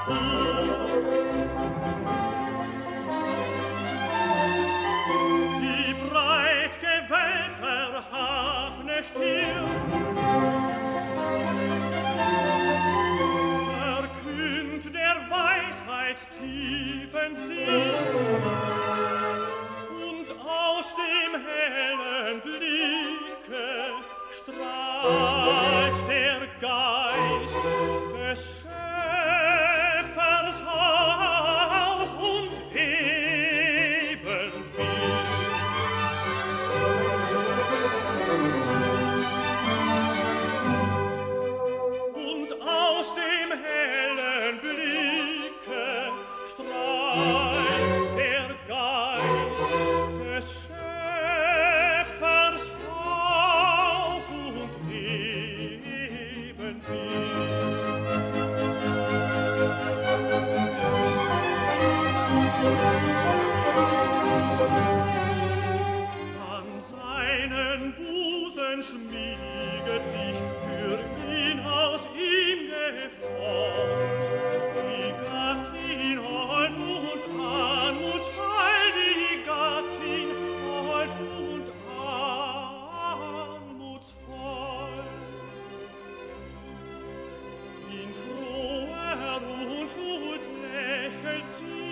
Natur. Die breit gewölbte erhabene Stirn verkündet der Weisheit tiefen Sinn, und aus dem hellen Blicke strahlt der Geist des Schöpfers Hauch und Ebenbild. Und aus dem hellen Blicke strahlt der Geist des Schöpfers Hauch und Ebenbild. An seinen Busen schmieget sich für ihn aus ihm geformt die Gattin hold und anmutsvoll, die Gattin hold und anmutsvoll. In froher Unschuld lächelt sie